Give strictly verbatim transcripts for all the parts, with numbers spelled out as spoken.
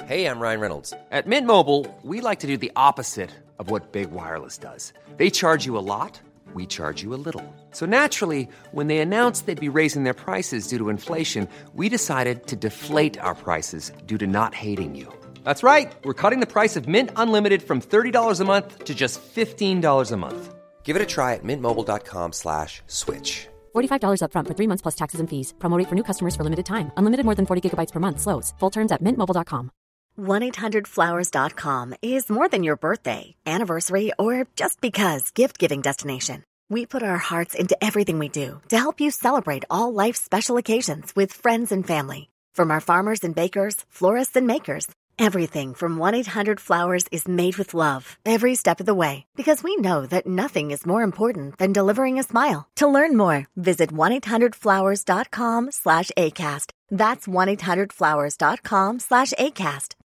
Hey, I'm Ryan Reynolds. At Mint Mobile, we like to do the opposite of what Big Wireless does. They charge you a lot, we charge you a little. So naturally, when they announced they'd be raising their prices due to inflation, we decided to deflate our prices due to not hating you. That's right. We're cutting the price of Mint Unlimited from thirty dollars a month to just fifteen dollars a month. Give it a try at mintmobile.com slash switch. forty-five dollars up front for three months plus taxes and fees. Promo rate for new customers for limited time. Unlimited more than forty gigabytes per month slows. Full terms at mint mobile dot com. one eight hundred flowers dot com is more than your birthday, anniversary, or just because gift-giving destination. We put our hearts into everything we do to help you celebrate all life's special occasions with friends and family. From our farmers and bakers, florists and makers, everything from one eight hundred flowers is made with love every step of the way, because we know that nothing is more important than delivering a smile. To learn more, visit one eight hundred flowers dot com slash ACAST. That's one eight hundred flowers dot com slash ACAST.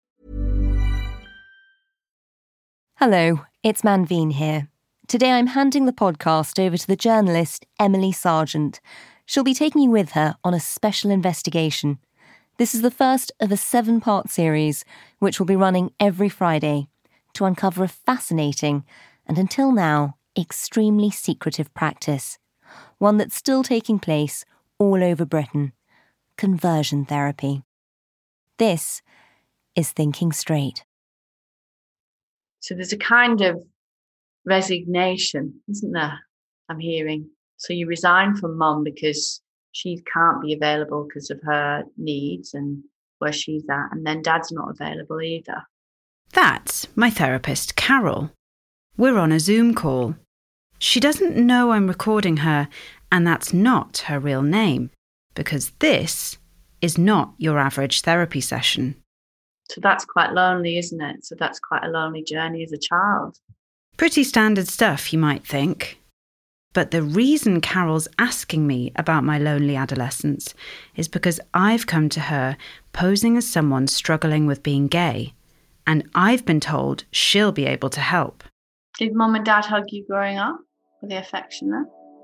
Hello, it's Manveen here. Today I'm handing the podcast over to the journalist Emily Sargent. She'll be taking you with her on a special investigation. This is the first of a seven-part series, which will be running every Friday, to uncover a fascinating, and until now, extremely secretive practice. One that's still taking place all over Britain. Conversion therapy. This is Thinking Straight. So there's a kind of resignation, isn't there? I'm hearing. So you resign from mum because she can't be available because of her needs and where she's at. And then dad's not available either. That's my therapist, Carol. We're on a Zoom call. She doesn't know I'm recording her, and that's not her real name, because this is not your average therapy session. So that's quite lonely, isn't it? So that's quite a lonely journey as a child. Pretty standard stuff, you might think. But the reason Carol's asking me about my lonely adolescence is because I've come to her posing as someone struggling with being gay, and I've been told she'll be able to help. Did mum and dad hug you growing up? Were they affectionate?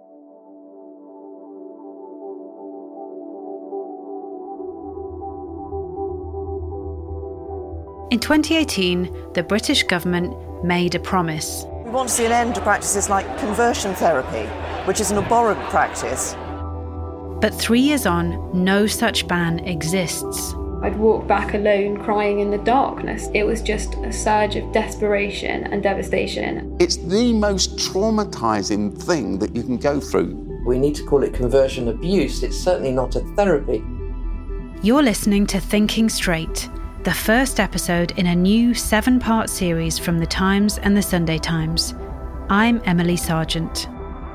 In twenty eighteen, the British government made a promise. We want to see an end to practices like conversion therapy, which is an abhorrent practice. But three years on, no such ban exists. I'd walk back alone, crying in the darkness. It was just a surge of desperation and devastation. It's the most traumatising thing that you can go through. We need to call it conversion abuse. It's certainly not a therapy. You're listening to Thinking Straight, the first episode in a new seven-part series from The Times and The Sunday Times. I'm Emily Sargent.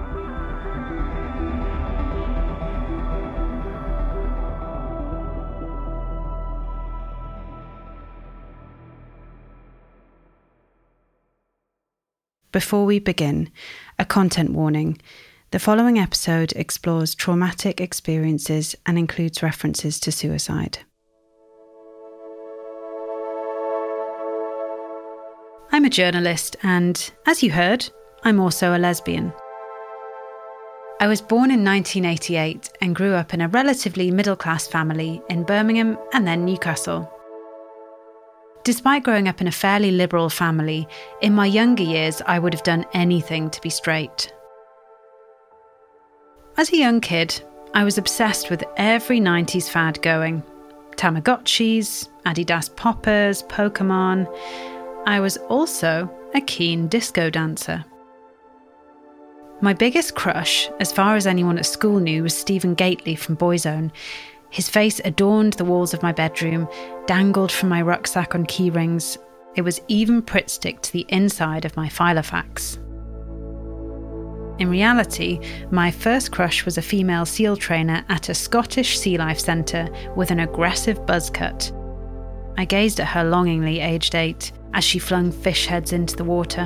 Before we begin, a content warning. The following episode explores traumatic experiences and includes references to suicide. I'm a journalist and, as you heard, I'm also a lesbian. I was born in nineteen eighty-eight and grew up in a relatively middle-class family in Birmingham and then Newcastle. Despite growing up in a fairly liberal family, in my younger years I would have done anything to be straight. As a young kid, I was obsessed with every nineties fad going. Tamagotchis, Adidas poppers, Pokemon. I was also a keen disco dancer. My biggest crush, as far as anyone at school knew, was Stephen Gately from Boyzone. His face adorned the walls of my bedroom, dangled from my rucksack on key rings. It was even Pritt stick to the inside of my Filofax. In reality, my first crush was a female SEAL trainer at a Scottish sea life centre with an aggressive buzz cut. I gazed at her longingly, aged eight, as she flung fish heads into the water.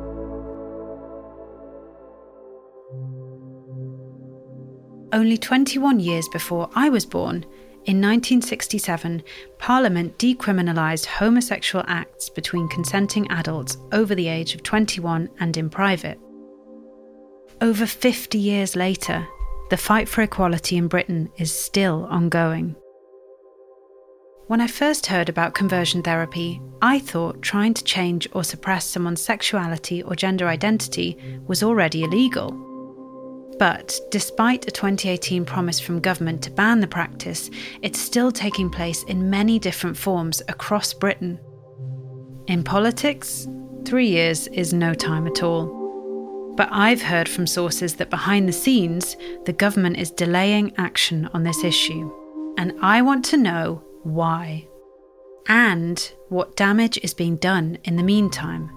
Only twenty-one years before I was born, in nineteen sixty-seven, Parliament decriminalised homosexual acts between consenting adults over the age of twenty-one and in private. Over fifty years later, the fight for equality in Britain is still ongoing. When I first heard about conversion therapy, I thought trying to change or suppress someone's sexuality or gender identity was already illegal. But despite a twenty eighteen promise from government to ban the practice, it's still taking place in many different forms across Britain. In politics, three years is no time at all. But I've heard from sources that behind the scenes, the government is delaying action on this issue. And I want to know why, and what damage is being done in the meantime.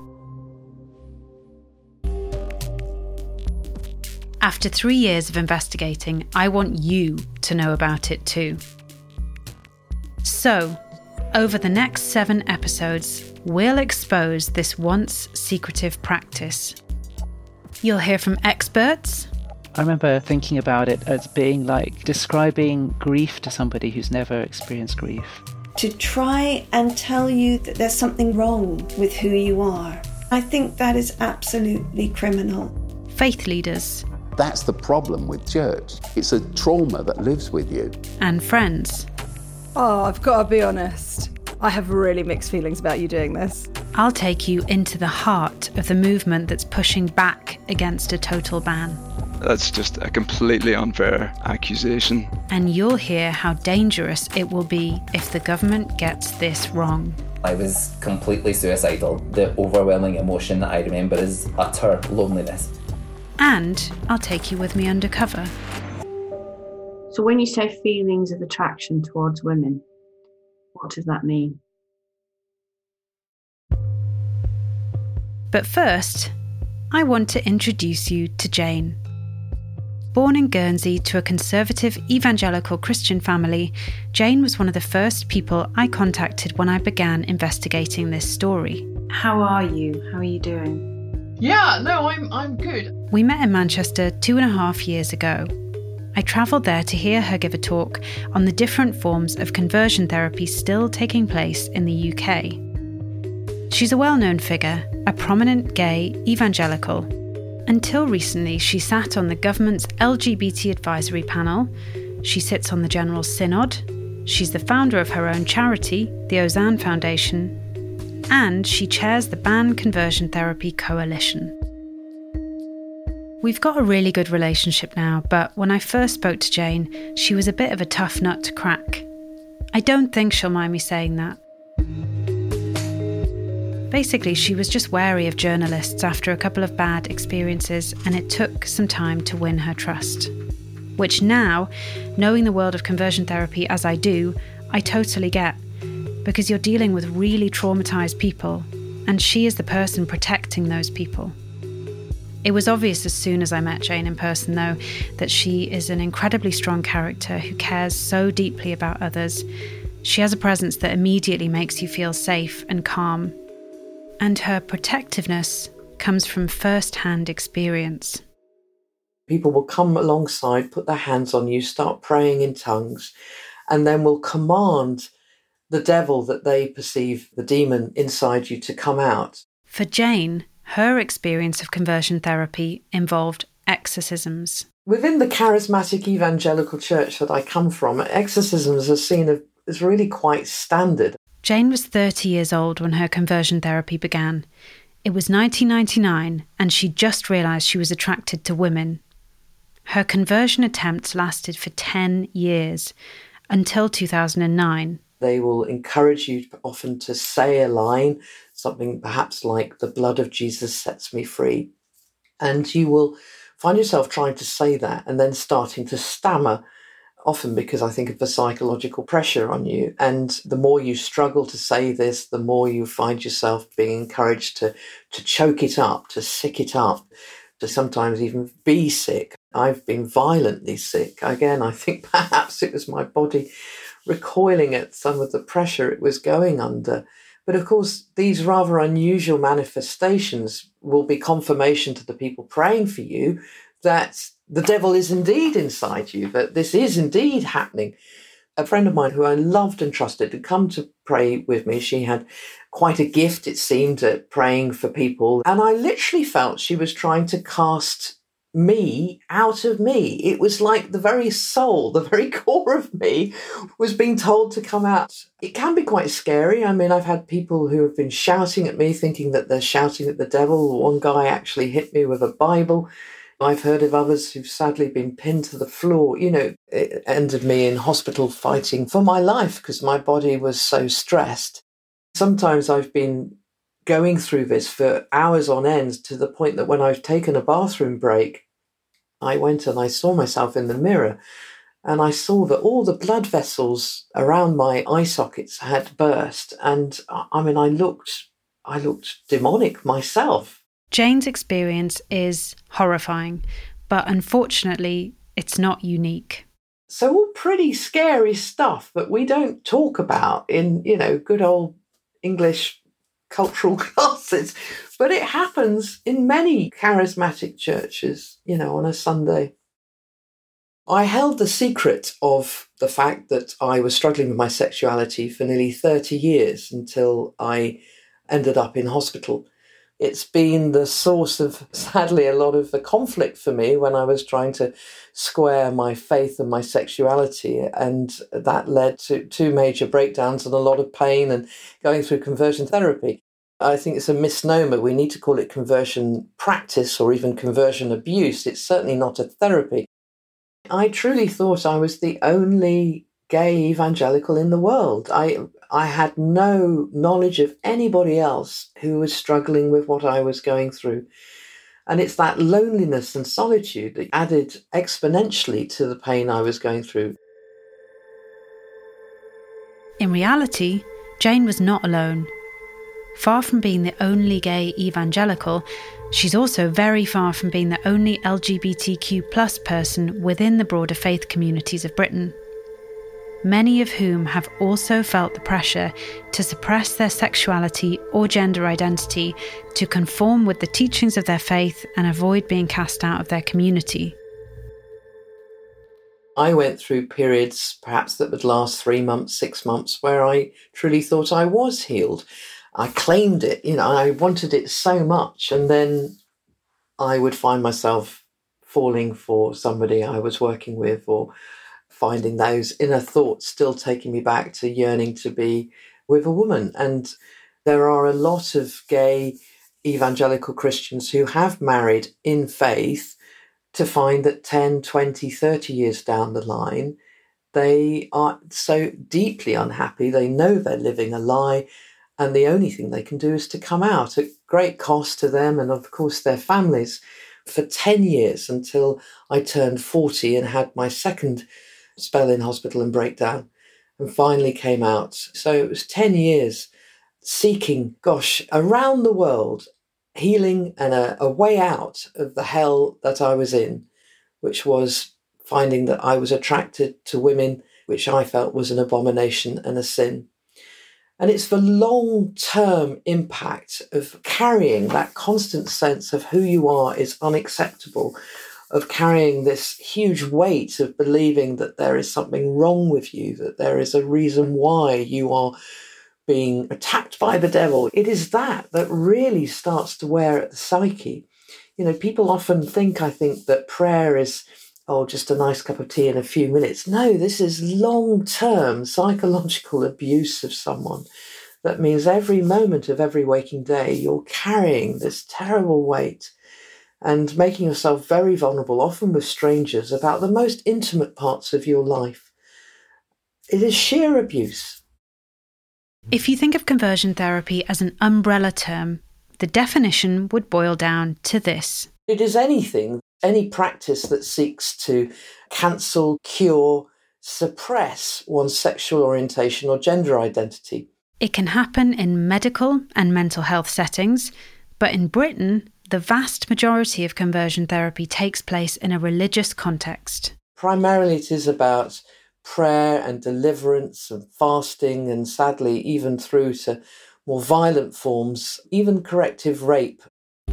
After three years of investigating, I want you to know about it too. So, over the next seven episodes, we'll expose this once secretive practice. You'll hear from experts. I remember thinking about it as being like describing grief to somebody who's never experienced grief. To try and tell you that there's something wrong with who you are, I think that is absolutely criminal. Faith leaders. That's the problem with church. It's a trauma that lives with you. And friends. Oh, I've got to be honest. I have really mixed feelings about you doing this. I'll take you into the heart of the movement that's pushing back against a total ban. That's just a completely unfair accusation. And you'll hear how dangerous it will be if the government gets this wrong. I was completely suicidal. The overwhelming emotion that I remember is utter loneliness. And I'll take you with me undercover. So when you say feelings of attraction towards women, what does that mean? But first, I want to introduce you to Jane. Born in Guernsey to a conservative evangelical Christian family, Jane was one of the first people I contacted when I began investigating this story. How are you? How are you doing? Yeah, no, I'm I'm good. We met in Manchester two and a half years ago. I travelled there to hear her give a talk on the different forms of conversion therapy still taking place in the U K. She's a well-known figure, a prominent gay evangelical. Until recently, she sat on the government's L G B T advisory panel, she sits on the General Synod, she's the founder of her own charity, the Ozanne Foundation, and she chairs the Ban Conversion Therapy Coalition. We've got a really good relationship now, but when I first spoke to Jane, she was a bit of a tough nut to crack. I don't think she'll mind me saying that. Basically, she was just wary of journalists after a couple of bad experiences, and it took some time to win her trust. Which now, knowing the world of conversion therapy as I do, I totally get, because you're dealing with really traumatised people, and she is the person protecting those people. It was obvious as soon as I met Jane in person, though, that she is an incredibly strong character who cares so deeply about others. She has a presence that immediately makes you feel safe and calm. And her protectiveness comes from first-hand experience. People will come alongside, put their hands on you, start praying in tongues, and then will command the devil that they perceive, the demon inside you, to come out. For Jane, her experience of conversion therapy involved exorcisms. Within the charismatic evangelical church that I come from, exorcisms are seen as really quite standard. Jane was thirty years old when her conversion therapy began. It was nineteen ninety-nine, and she just realised she was attracted to women. Her conversion attempts lasted for ten years, until two thousand nine. They will encourage you often to say a line, something perhaps like, "The blood of Jesus sets me free." And you will find yourself trying to say that and then starting to stammer, often because I think of the psychological pressure on you. And the more you struggle to say this, the more you find yourself being encouraged to, to choke it up, to sick it up, to sometimes even be sick. I've been violently sick. Again, I think perhaps it was my body recoiling at some of the pressure it was going under. But of course, these rather unusual manifestations will be confirmation to the people praying for you that the devil is indeed inside you, that this is indeed happening. A friend of mine who I loved and trusted had come to pray with me. She had quite a gift, it seemed, at praying for people. And I literally felt she was trying to cast me out of me. It was like the very soul, the very core of me was being told to come out. It can be quite scary. I mean, I've had people who have been shouting at me, thinking that they're shouting at the devil. One guy actually hit me with a Bible. I've heard of others who've sadly been pinned to the floor. You know, it ended me in hospital fighting for my life because my body was so stressed. Sometimes I've been going through this for hours on end to the point that when I've taken a bathroom break, I went and I saw myself in the mirror and I saw that all the blood vessels around my eye sockets had burst. And I mean, I looked, I looked demonic myself. Jane's experience is horrifying, but unfortunately, it's not unique. So all pretty scary stuff that we don't talk about in, you know, good old English cultural classes, but it happens in many charismatic churches, you know, on a Sunday. I held the secret of the fact that I was struggling with my sexuality for nearly thirty years until I ended up in hospital. It's been the source of, sadly, a lot of the conflict for me when I was trying to square my faith and my sexuality. And that led to two major breakdowns and a lot of pain and going through conversion therapy. I think it's a misnomer. We need to call it conversion practice or even conversion abuse. It's certainly not a therapy. I truly thought I was the only gay evangelical in the world. I I had no knowledge of anybody else who was struggling with what I was going through. And it's that loneliness and solitude that added exponentially to the pain I was going through. In reality, Jane was not alone. Far from being the only gay evangelical, she's also very far from being the only L G B T Q plus person within the broader faith communities of Britain, many of whom have also felt the pressure to suppress their sexuality or gender identity to conform with the teachings of their faith and avoid being cast out of their community. I went through periods, perhaps that would last three months, six months, where I truly thought I was healed. I claimed it, you know, I wanted it so much, and then I would find myself falling for somebody I was working with, or finding those inner thoughts still taking me back to yearning to be with a woman. And there are a lot of gay evangelical Christians who have married in faith to find that ten, twenty, thirty years down the line, they are so deeply unhappy. They know they're living a lie, and the only thing they can do is to come out at great cost to them and, of course, their families. For ten years, until I turned forty and had my second spell in hospital and breakdown, and finally came out. So it was ten years seeking, gosh, around the world, healing and a, a way out of the hell that I was in, which was finding that I was attracted to women, which I felt was an abomination and a sin. And it's the long-term impact of carrying that constant sense of who you are is unacceptable, of carrying this huge weight of believing that there is something wrong with you, that there is a reason why you are being attacked by the devil. It is that that really starts to wear at the psyche. You know, people often think, I think, that prayer is, oh, just a nice cup of tea in a few minutes. No, this is long-term psychological abuse of someone. That means every moment of every waking day, you're carrying this terrible weight and making yourself very vulnerable, often with strangers, about the most intimate parts of your life. It is sheer abuse. If you think of conversion therapy as an umbrella term, the definition would boil down to this. It is anything, any practice that seeks to cancel, cure, suppress one's sexual orientation or gender identity. It can happen in medical and mental health settings, but in Britain, the vast majority of conversion therapy takes place in a religious context. Primarily it is about prayer and deliverance and fasting, and sadly even through to more violent forms, even corrective rape.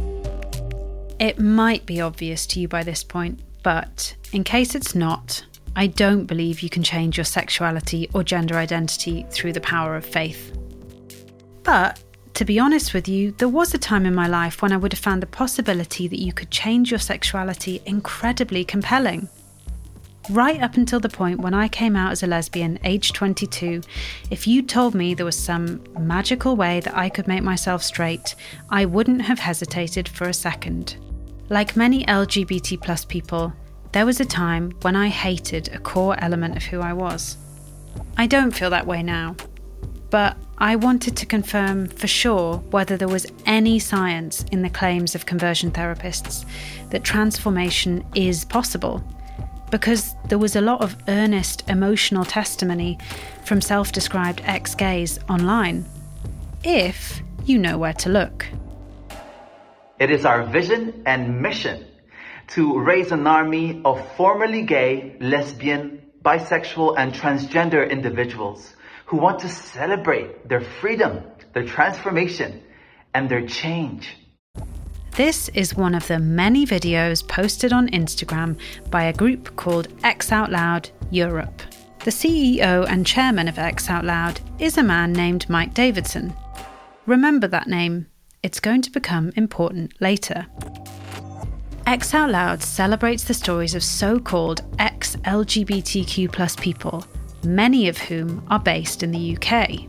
It might be obvious to you by this point, but in case it's not, I don't believe you can change your sexuality or gender identity through the power of faith. But To be honest with you, there was a time in my life when I would have found the possibility that you could change your sexuality incredibly compelling. Right up until the point when I came out as a lesbian, aged twenty-two, if you told me there was some magical way that I could make myself straight, I wouldn't have hesitated for a second. Like many L G B T plus people, there was a time when I hated a core element of who I was. I don't feel that way now, but I wanted to confirm for sure whether there was any science in the claims of conversion therapists that transformation is possible, because there was a lot of earnest emotional testimony from self-described ex-gays online, if you know where to look. It is our vision and mission to raise an army of formerly gay, lesbian, bisexual and transgender individuals who want to celebrate their freedom, their transformation, and their change. This is one of the many videos posted on Instagram by a group called X Out Loud Europe. The C E O and chairman of X Out Loud is a man named Mike Davidson. Remember that name, it's going to become important later. X Out Loud celebrates the stories of so-called ex-L G B T Q plus people, many of whom are based in the U K.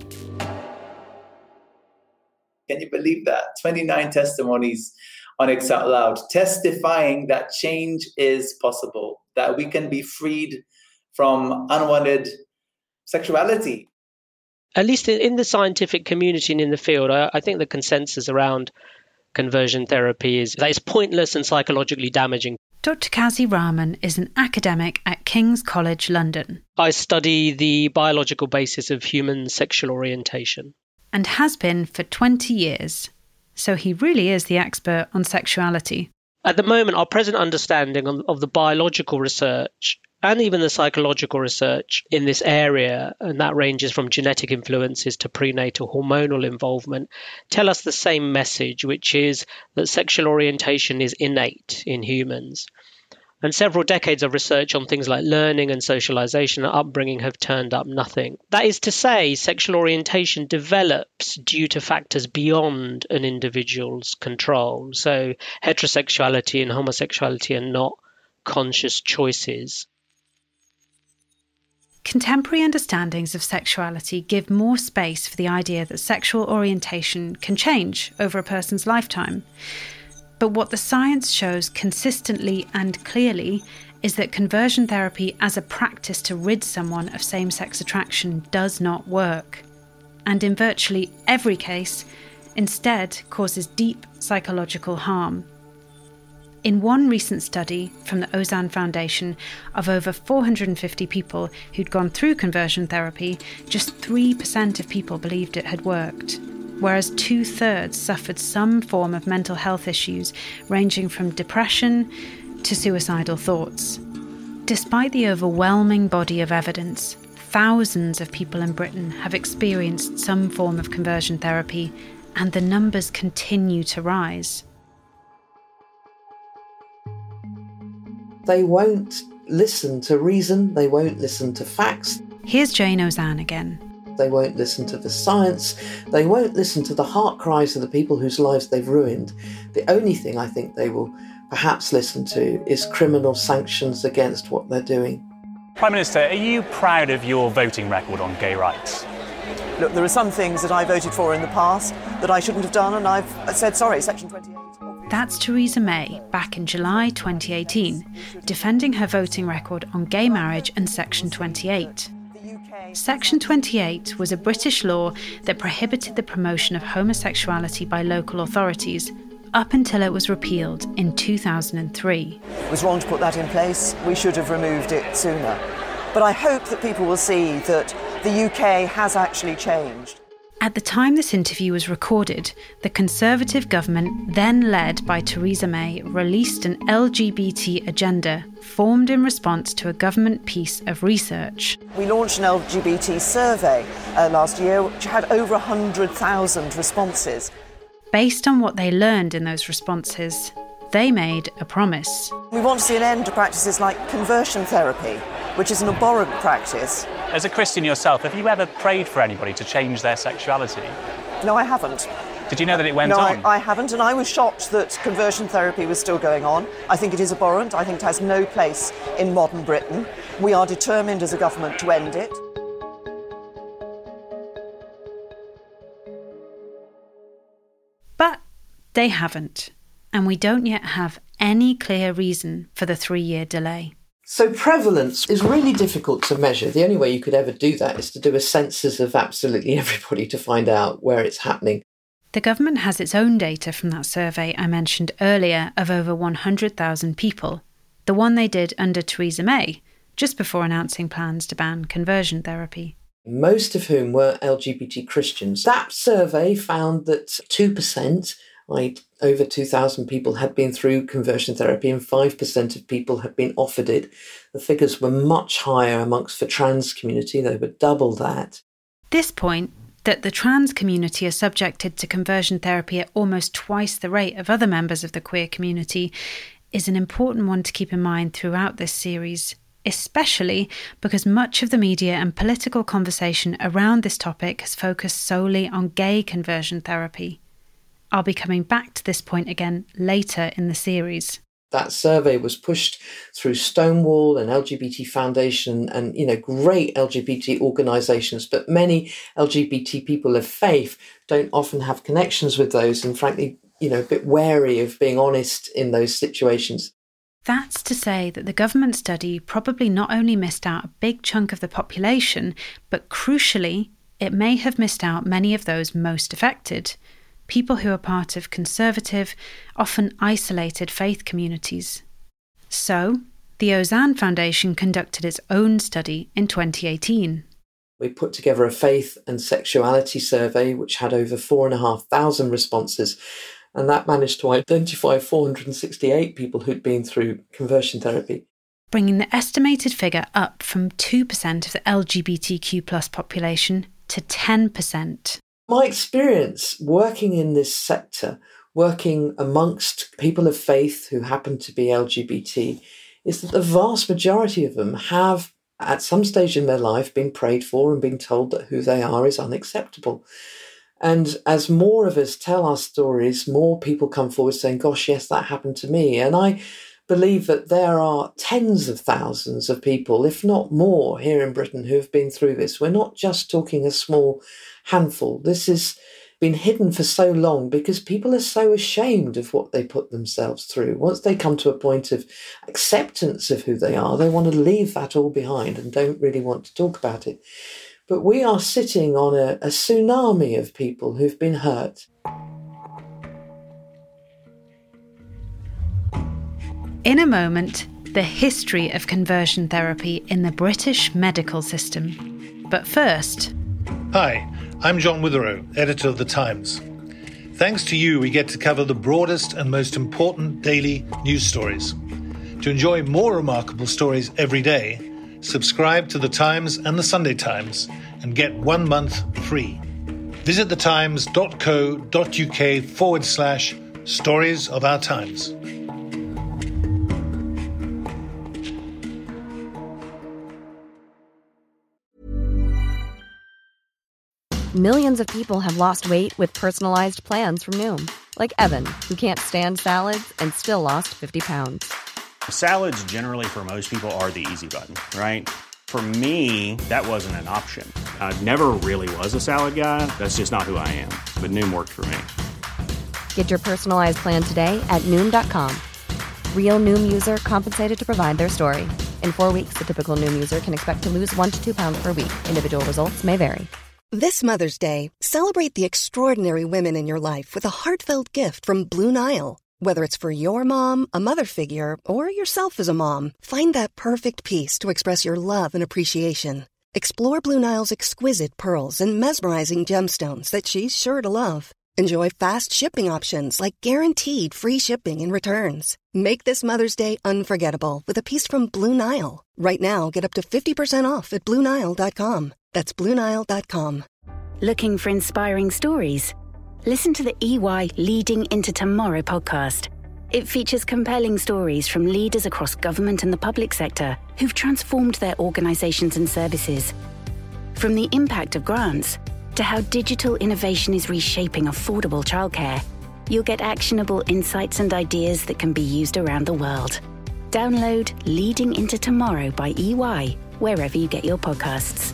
Can you believe that? twenty-nine testimonies on X Out Loud, testifying that change is possible, that we can be freed from unwanted sexuality. At least in the scientific community and in the field, I, I think the consensus around conversion therapy is that it's pointless and psychologically damaging. Doctor Kazi Rahman is an academic at King's College London. I study the biological basis of human sexual orientation. And has been for twenty years. So he really is the expert on sexuality. At the moment, our present understanding of the biological research and even the psychological research in this area, and that ranges from genetic influences to prenatal hormonal involvement, tell us the same message, which is that sexual orientation is innate in humans. And several decades of research on things like learning and socialization and upbringing have turned up nothing. That is to say, sexual orientation develops due to factors beyond an individual's control. So heterosexuality and homosexuality are not conscious choices. Contemporary understandings of sexuality give more space for the idea that sexual orientation can change over a person's lifetime. But what the science shows consistently and clearly is that conversion therapy as a practice to rid someone of same-sex attraction does not work. And in virtually every case, instead causes deep psychological harm. In one recent study from the Ozan Foundation of over four hundred fifty people who'd gone through conversion therapy, just three percent of people believed it had worked, whereas two-thirds suffered some form of mental health issues ranging from depression to suicidal thoughts. Despite the overwhelming body of evidence, thousands of people in Britain have experienced some form of conversion therapy, and the numbers continue to rise. They won't listen to reason, they won't listen to facts. Here's Jane Ozan again. They won't listen to the science, they won't listen to the heart cries of the people whose lives they've ruined. The only thing I think they will perhaps listen to is criminal sanctions against what they're doing. Prime Minister, are you proud of your voting record on gay rights? Look, there are some things that I voted for in the past that I shouldn't have done, and I've said sorry, Section twenty-eight. That's Theresa May back in July twenty eighteen, defending her voting record on gay marriage and Section twenty-eight. Section twenty-eight was a British law that prohibited the promotion of homosexuality by local authorities up until it was repealed in two thousand three. It was wrong to put that in place. We should have removed it sooner. But I hope that people will see that the U K has actually changed. At the time this interview was recorded, the Conservative government, then led by Theresa May, released an L G B T agenda formed in response to a government piece of research. We launched an L G B T survey uh, last year, which had over one hundred thousand responses. Based on what they learned in those responses, they made a promise. We want to see an end to practices like conversion therapy, which is an abhorrent practice. As a Christian yourself, have you ever prayed for anybody to change their sexuality? No, I haven't. Did you know that it went no, on? No, I, I haven't, and I was shocked that conversion therapy was still going on. I think it is abhorrent. I think it has no place in modern Britain. We are determined as a government to end it. But they haven't, and we don't yet have any clear reason for the three-year delay. So prevalence is really difficult to measure. The only way you could ever do that is to do a census of absolutely everybody to find out where it's happening. The government has its own data from that survey I mentioned earlier of over one hundred thousand people, the one they did under Theresa May, just before announcing plans to ban conversion therapy. Most of whom were L G B T Christians. That survey found that two percent, like over two thousand people, had been through conversion therapy and five percent of people had been offered it. The figures were much higher amongst the trans community. They were double that. This point, that the trans community are subjected to conversion therapy at almost twice the rate of other members of the queer community, is an important one to keep in mind throughout this series, especially because much of the media and political conversation around this topic has focused solely on gay conversion therapy. I'll be coming back to this point again later in the series. That survey was pushed through Stonewall and L G B T Foundation and, you know, great L G B T organisations, but many L G B T people of faith don't often have connections with those and, frankly, you know, a bit wary of being honest in those situations. That's to say that the government study probably not only missed out a big chunk of the population, but crucially, it may have missed out many of those most affected. People who are part of conservative, often isolated faith communities. So, the Ozanne Foundation conducted its own study in twenty eighteen. We put together a faith and sexuality survey which had over four and a half thousand responses, and that managed to identify four hundred sixty-eight people who'd been through conversion therapy, bringing the estimated figure up from two percent of the L G B T Q plus population to ten percent. My experience working in this sector, working amongst people of faith who happen to be L G B T, is that the vast majority of them have, at some stage in their life, been prayed for and been told that who they are is unacceptable. And as more of us tell our stories, more people come forward saying, gosh, yes, that happened to me. And I believe that there are tens of thousands of people, if not more, here in Britain who have been through this. We're not just talking a small handful. This has been hidden for so long because people are so ashamed of what they put themselves through. Once they come to a point of acceptance of who they are, they want to leave that all behind and don't really want to talk about it. But we are sitting on a, a tsunami of people who've been hurt. In a moment, the history of conversion therapy in the British medical system. But first... Hi, I'm John Witherow, editor of The Times. Thanks to you, we get to cover the broadest and most important daily news stories. To enjoy more remarkable stories every day, subscribe to The Times and The Sunday Times and get one month free. Visit thetimes.co.uk forward slash stories of our times. Millions of people have lost weight with personalized plans from Noom. Like Evan, who can't stand salads and still lost fifty pounds. Salads generally for most people are the easy button, right? For me, that wasn't an option. I never really was a salad guy. That's just not who I am. But Noom worked for me. Get your personalized plan today at Noom dot com. Real Noom user compensated to provide their story. In four weeks, the typical Noom user can expect to lose one to two pounds per week. Individual results may vary. This Mother's Day, celebrate the extraordinary women in your life with a heartfelt gift from Blue Nile. Whether it's for your mom, a mother figure, or yourself as a mom, find that perfect piece to express your love and appreciation. Explore Blue Nile's exquisite pearls and mesmerizing gemstones that she's sure to love. Enjoy fast shipping options like guaranteed free shipping and returns. Make this Mother's Day unforgettable with a piece from Blue Nile. Right now, get up to fifty percent off at Blue Nile dot com. That's Blue Nile dot com. Looking for inspiring stories? Listen to the E Y Leading into Tomorrow podcast. It features compelling stories from leaders across government and the public sector who've transformed their organisations and services. From the impact of grants to how digital innovation is reshaping affordable childcare, you'll get actionable insights and ideas that can be used around the world. Download Leading Into Tomorrow by E Y wherever you get your podcasts.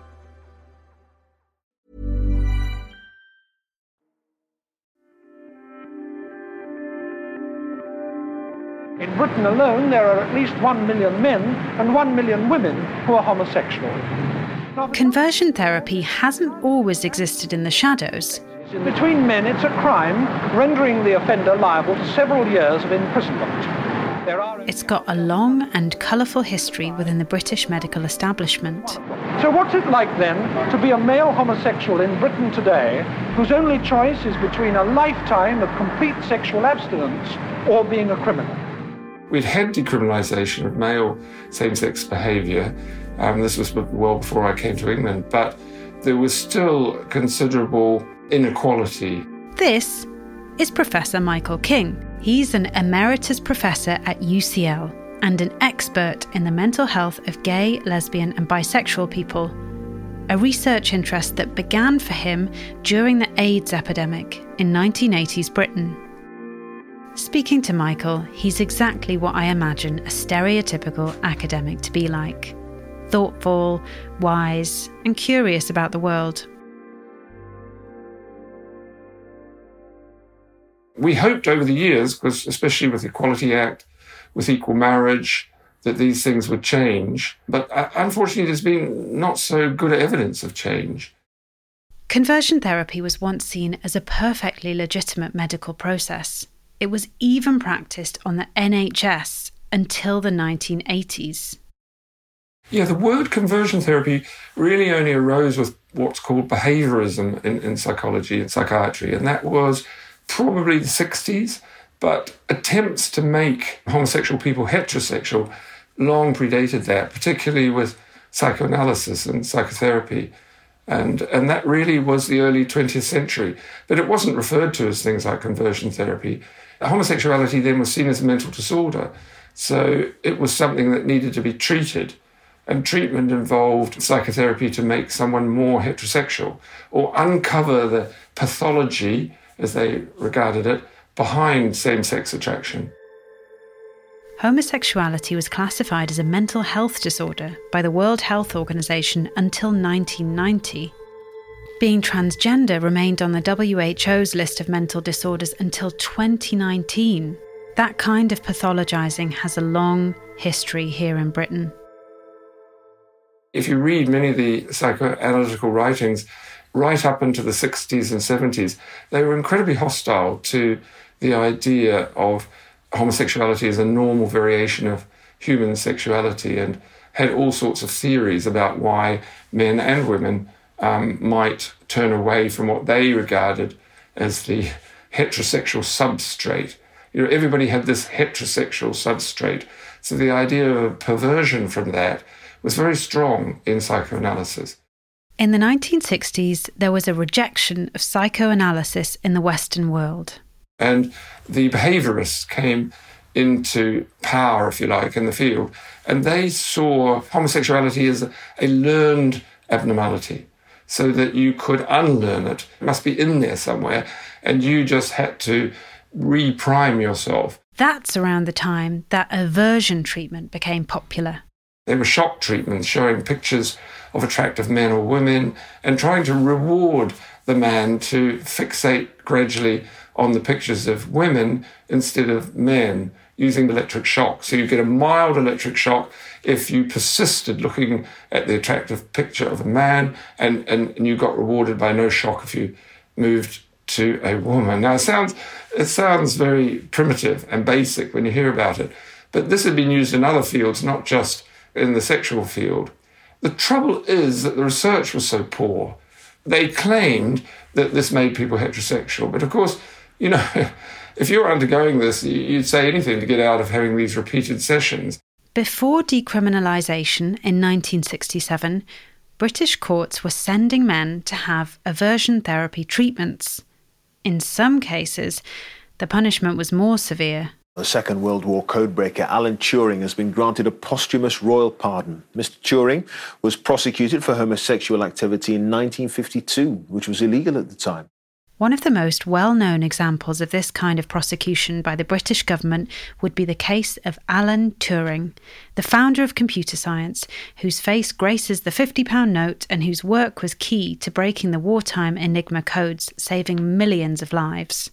In Britain alone, there are at least one million men and one million women who are homosexual. Conversion therapy hasn't always existed in the shadows. Between men, it's a crime, rendering the offender liable to several years of imprisonment. There are... It's got a long and colourful history within the British medical establishment. So what's it like, then, to be a male homosexual in Britain today, whose only choice is between a lifetime of complete sexual abstinence or being a criminal? We'd had decriminalisation of male same-sex behaviour. Um, this was well before I came to England, but there was still considerable inequality. This is Professor Michael King. He's an emeritus professor at U C L and an expert in the mental health of gay, lesbian and bisexual people, a research interest that began for him during the AIDS epidemic in nineteen eighties Britain. Speaking to Michael, he's exactly what I imagine a stereotypical academic to be like. Thoughtful, wise, and curious about the world. We hoped over the years, because especially with the Equality Act, with equal marriage, that these things would change. But uh, unfortunately, there's been not so good evidence of change. Conversion therapy was once seen as a perfectly legitimate medical process. It was even practiced on the N H S until the nineteen eighties. Yeah, the word conversion therapy really only arose with what's called behaviorism in, in psychology and psychiatry, and that was probably the sixties, but attempts to make homosexual people heterosexual long predated that, particularly with psychoanalysis and psychotherapy. And, and that really was the early twentieth century. But it wasn't referred to as things like conversion therapy. Homosexuality then was seen as a mental disorder. So it was something that needed to be treated. And treatment involved psychotherapy to make someone more heterosexual or uncover the pathology, as they regarded it, behind same-sex attraction. Homosexuality was classified as a mental health disorder by the World Health Organization until nineteen ninety. Being transgender remained on the W H O's list of mental disorders until twenty nineteen. That kind of pathologizing has a long history here in Britain. If you read many of the psychoanalytical writings, right up into the sixties and seventies, they were incredibly hostile to the idea of homosexuality as a normal variation of human sexuality, and had all sorts of theories about why men and women um, might turn away from what they regarded as the heterosexual substrate. You know, everybody had this heterosexual substrate. So the idea of a perversion from that was very strong in psychoanalysis. In the nineteen sixties, there was a rejection of psychoanalysis in the Western world. And the behaviourists came into power, if you like, in the field, and they saw homosexuality as a, a learned abnormality, so that you could unlearn it. It must be in there somewhere, and you just had to reprime yourself. That's around the time that aversion treatment became popular. There were shock treatments showing pictures of attractive men or women and trying to reward the man to fixate gradually on the pictures of women instead of men, using electric shock. So you get a mild electric shock if you persisted looking at the attractive picture of a man, and, and, and you got rewarded by no shock if you moved to a woman. Now, it sounds, it sounds very primitive and basic when you hear about it, but this had been used in other fields, not just in the sexual field. The trouble is that the research was so poor. They claimed that this made people heterosexual, but of course, you know, if you're undergoing this, you'd say anything to get out of having these repeated sessions. Before decriminalisation in nineteen sixty-seven, British courts were sending men to have aversion therapy treatments. In some cases, the punishment was more severe, The Second World War codebreaker Alan Turing has been granted a posthumous royal pardon. Mister Turing was prosecuted for homosexual activity in nineteen fifty-two, which was illegal at the time. One of the most well-known examples of this kind of prosecution by the British government would be the case of Alan Turing, the founder of computer science, whose face graces the fifty pound note and whose work was key to breaking the wartime Enigma codes, saving millions of lives.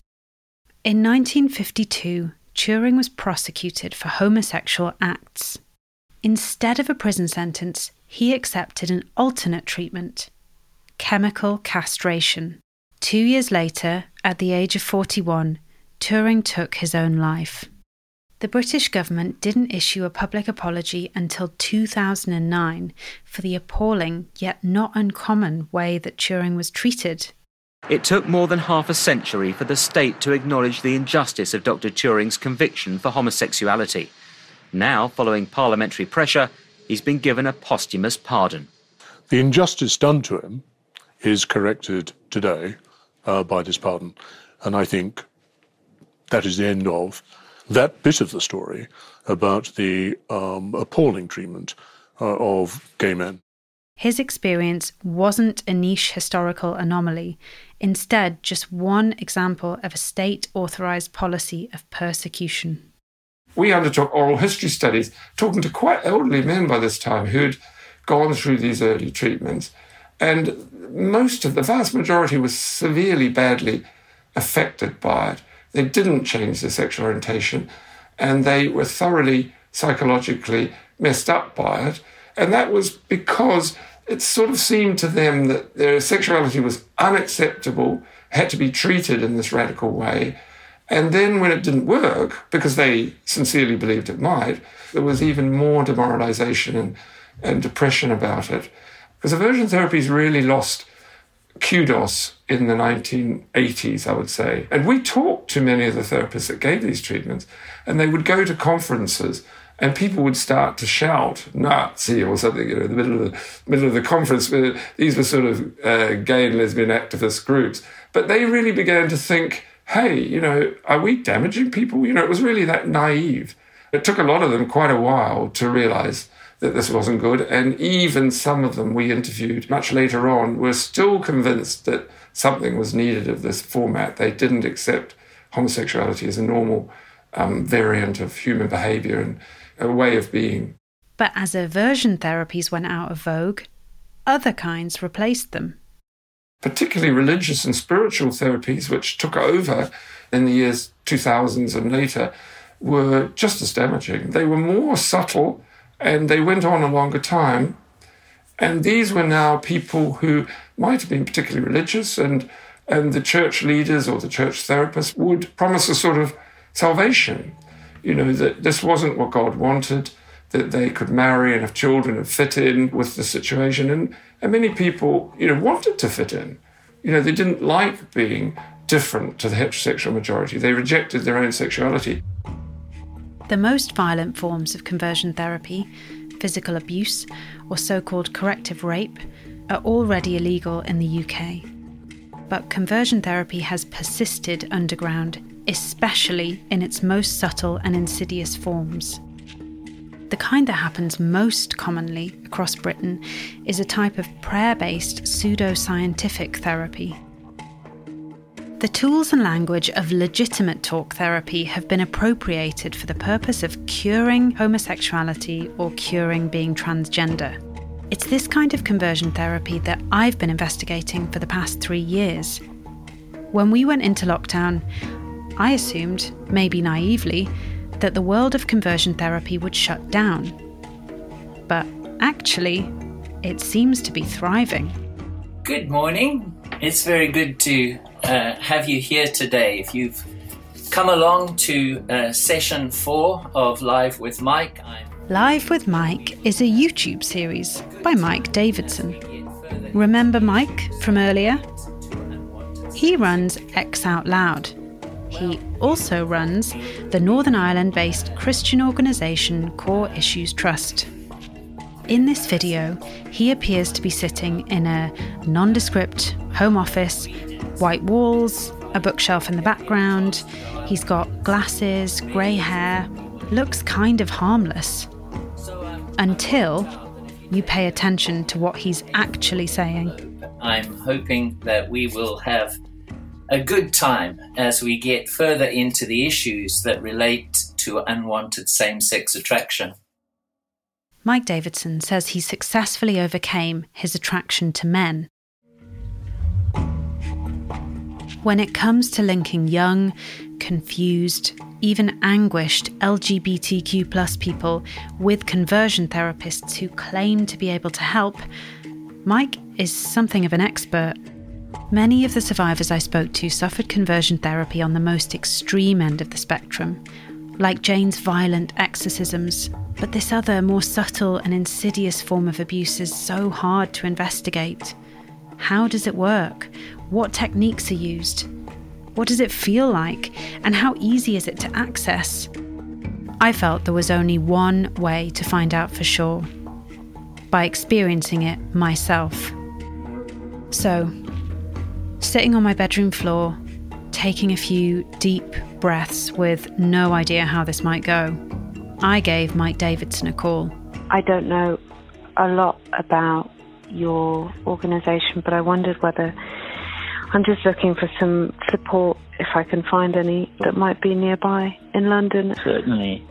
In nineteen fifty-two, Turing was prosecuted for homosexual acts. Instead of a prison sentence, he accepted an alternate treatment: chemical castration. Two years later, at the age of forty-one, Turing took his own life. The British government didn't issue a public apology until two thousand nine for the appalling yet not uncommon way that Turing was treated. It took more than half a century for the state to acknowledge the injustice of Doctor Turing's conviction for homosexuality. Now, following parliamentary pressure, he's been given a posthumous pardon. The injustice done to him is corrected today uh, by this pardon, and I think that is the end of that bit of the story about the um, appalling treatment uh, of gay men. His experience wasn't a niche historical anomaly, instead just one example of a state-authorised policy of persecution. We undertook oral history studies, talking to quite elderly men by this time who'd gone through these early treatments, and most of the vast majority was severely, badly affected by it. They didn't change their sexual orientation, and they were thoroughly psychologically messed up by it, and that was because it sort of seemed to them that their sexuality was unacceptable, had to be treated in this radical way. And then when it didn't work, because they sincerely believed it might, there was even more demoralization and, and depression about it. Because aversion therapies really lost kudos in the nineteen eighties, I would say. And we talked to many of the therapists that gave these treatments, and they would go to conferences and people would start to shout Nazi or something, you know, in the middle of the middle of the conference. These were sort of uh, gay and lesbian activist groups. But they really began to think, hey, you know, are we damaging people? You know, it was really that naive. It took a lot of them quite a while to realize that this wasn't good. And even some of them we interviewed much later on were still convinced that something was needed of this format. They didn't accept homosexuality as a normal um, variant of human behavior and a way of being. But as aversion therapies went out of vogue, other kinds replaced them. Particularly religious and spiritual therapies, which took over in the years two thousands and later, were just as damaging. They were more subtle and they went on a longer time. And these were now people who might have been particularly religious, and, and the church leaders or the church therapists would promise a sort of salvation. You know, that this wasn't what God wanted, that they could marry and have children and fit in with the situation. And, and many people, you know, wanted to fit in. You know, they didn't like being different to the heterosexual majority. They rejected their own sexuality. The most violent forms of conversion therapy, physical abuse or so-called corrective rape, are already illegal in the U K. But conversion therapy has persisted underground, especially in its most subtle and insidious forms. The kind that happens most commonly across Britain is a type of prayer-based pseudo-scientific therapy. The tools and language of legitimate talk therapy have been appropriated for the purpose of curing homosexuality or curing being transgender. It's this kind of conversion therapy that I've been investigating for the past three years. When we went into lockdown, I assumed, maybe naively, that the world of conversion therapy would shut down. But actually, it seems to be thriving. Good morning. It's very good to uh, have you here today. If you've come along to uh, session four of Live with Mike, I'm... Live with Mike is a YouTube series by Mike Davidson. Remember Mike from earlier? He runs X Out Loud. He also runs the Northern Ireland-based Christian organisation Core Issues Trust. In this video, he appears to be sitting in a nondescript home office, white walls, a bookshelf in the background. He's got glasses, grey hair, looks kind of harmless. Until you pay attention to what he's actually saying. I'm hoping that we will have a good time as we get further into the issues that relate to unwanted same-sex attraction. Mike Davidson says he successfully overcame his attraction to men. When it comes to linking young, confused, even anguished L G B T Q plus people with conversion therapists who claim to be able to help, Mike is something of an expert. Many of the survivors I spoke to suffered conversion therapy on the most extreme end of the spectrum, like Jane's violent exorcisms, but this other, more subtle and insidious form of abuse is so hard to investigate. How does it work? What techniques are used? What does it feel like? And how easy is it to access? I felt there was only one way to find out for sure: by experiencing it myself. So, sitting on my bedroom floor, taking a few deep breaths with no idea how this might go, I gave Mike Davidson a call. I don't know a lot about your organisation, but I wondered whether I'm just looking for some support, if I can find any that might be nearby in London. Certainly.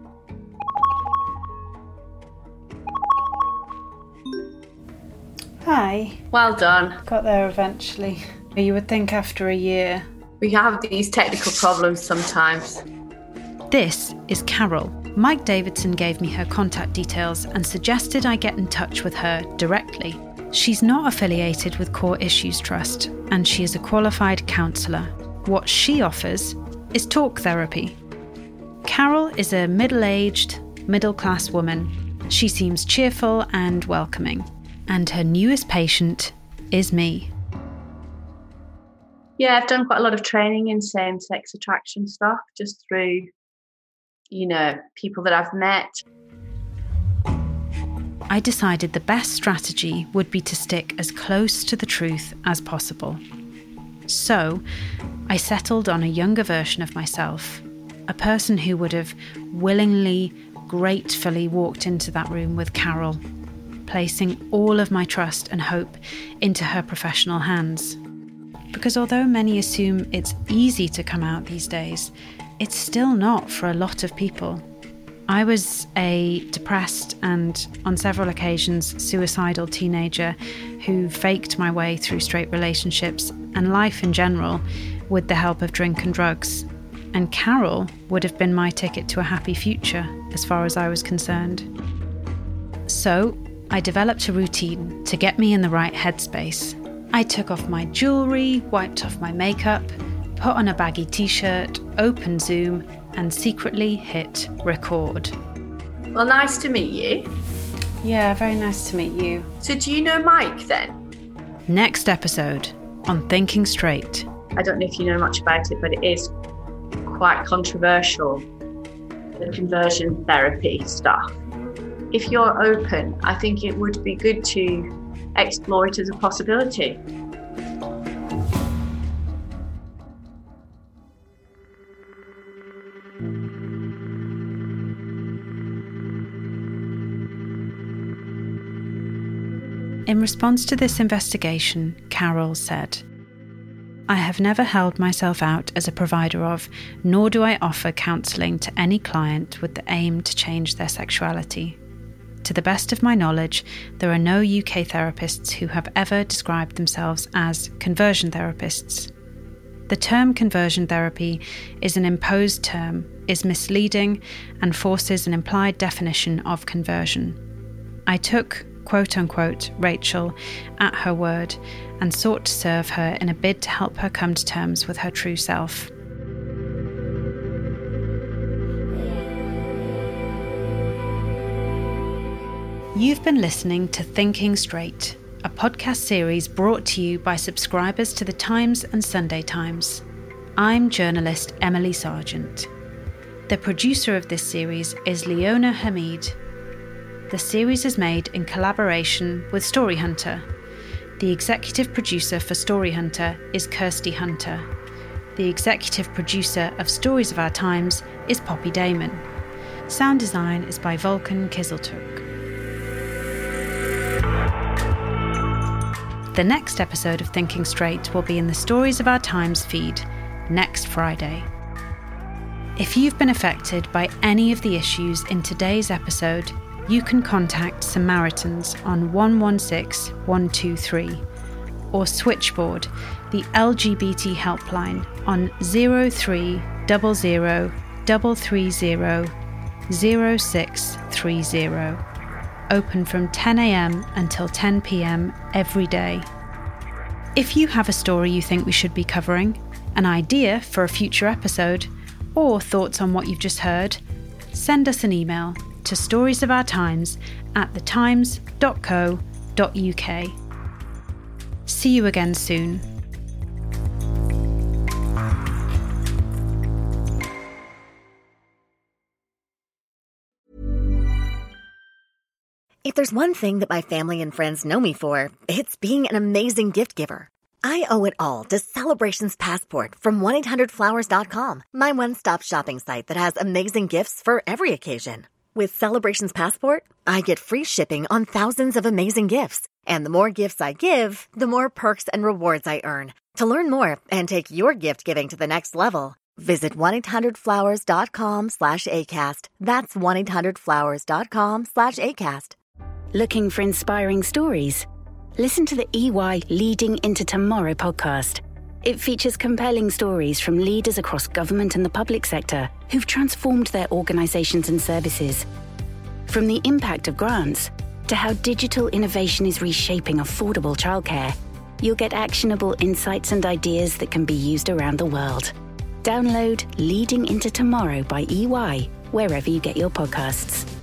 Hi. Well done. Got there eventually. You would think after a year. We have these technical problems sometimes. This is Carol. Mike Davidson gave me her contact details and suggested I get in touch with her directly. She's not affiliated with Core Issues Trust, and she is a qualified counsellor. What she offers is talk therapy. Carol is a middle-aged, middle-class woman. She seems cheerful and welcoming. And her newest patient is me. Yeah, I've done quite a lot of training in same-sex attraction stuff, just through, you know, people that I've met. I decided the best strategy would be to stick as close to the truth as possible. So, I settled on a younger version of myself, a person who would have willingly, gratefully walked into that room with Carol, placing all of my trust and hope into her professional hands. Because although many assume it's easy to come out these days, it's still not for a lot of people. I was a depressed and, on several occasions, suicidal teenager who faked my way through straight relationships and life in general with the help of drink and drugs. And Carol would have been my ticket to a happy future, as far as I was concerned. So, I developed a routine to get me in the right headspace. I took off my jewellery, wiped off my makeup, put on a baggy t-shirt, opened Zoom, and secretly hit record. Well, nice to meet you. Yeah, very nice to meet you. So do you know Mike then? Next episode on Thinking Straight. I don't know if you know much about it, but it is quite controversial, the conversion therapy stuff. If you're open, I think it would be good to explore it as a possibility. In response to this investigation, Carol said, I have never held myself out as a provider of, nor do I offer counselling to any client with the aim to change their sexuality. To the best of my knowledge, there are no U K therapists who have ever described themselves as conversion therapists. The term conversion therapy is an imposed term, is misleading, and forces an implied definition of conversion. I took, quote-unquote, Rachel at her word and sought to serve her in a bid to help her come to terms with her true self. You've been listening to Thinking Straight, a podcast series brought to you by subscribers to The Times and Sunday Times. I'm journalist Emily Sargent. The producer of this series is Leona Hamid. The series is made in collaboration with Story Hunter. The executive producer for Story Hunter is Kirsty Hunter. The executive producer of Stories of Our Times is Poppy Damon. Sound design is by Volkan Kiziltuk. The next episode of Thinking Straight will be in the Stories of Our Times feed next Friday. If you've been affected by any of the issues in today's episode, you can contact Samaritans on one one six one two three or Switchboard, the L G B T helpline, on zero three zero zero three three zero zero six three zero. Open from ten a.m. until ten p.m. every day. If you have a story you think we should be covering, an idea for a future episode, or thoughts on what you've just heard, send us an email to storiesofourtimes at thetimes dot co dot uk. See you again soon. If there's one thing that my family and friends know me for, it's being an amazing gift giver. I owe it all to Celebrations Passport from one eight hundred flowers dot com, my one-stop shopping site that has amazing gifts for every occasion. With Celebrations Passport, I get free shipping on thousands of amazing gifts. And the more gifts I give, the more perks and rewards I earn. To learn more and take your gift giving to the next level, visit one eight hundred flowers dot com slash ACAST. That's one eight hundred flowers dot com slash ACAST. Looking for inspiring stories? Listen to the E Y Leading into Tomorrow podcast. It features compelling stories from leaders across government and the public sector who've transformed their organisations and services. From the impact of grants to how digital innovation is reshaping affordable childcare, you'll get actionable insights and ideas that can be used around the world. Download Leading into Tomorrow by E Y wherever you get your podcasts.